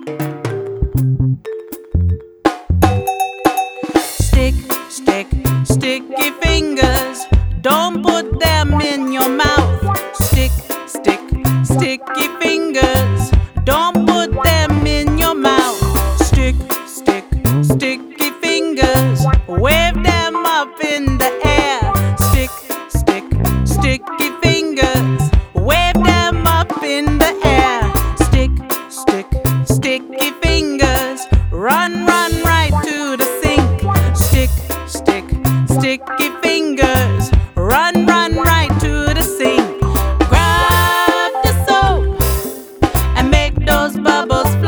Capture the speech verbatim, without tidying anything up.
Stick, stick, sticky fingers, don't put them in your mouth. Stick, stick, sticky fingers, don't put them in your mouth. Stick, stick, sticky fingers, wave them up in the air. Stick, stick, sticky fingers, wave them up in the air. Stick, stick, sticky fingers, run, run right to the sink. Stick, stick, sticky fingers, run, run right to the sink. Grab the soap and make those bubbles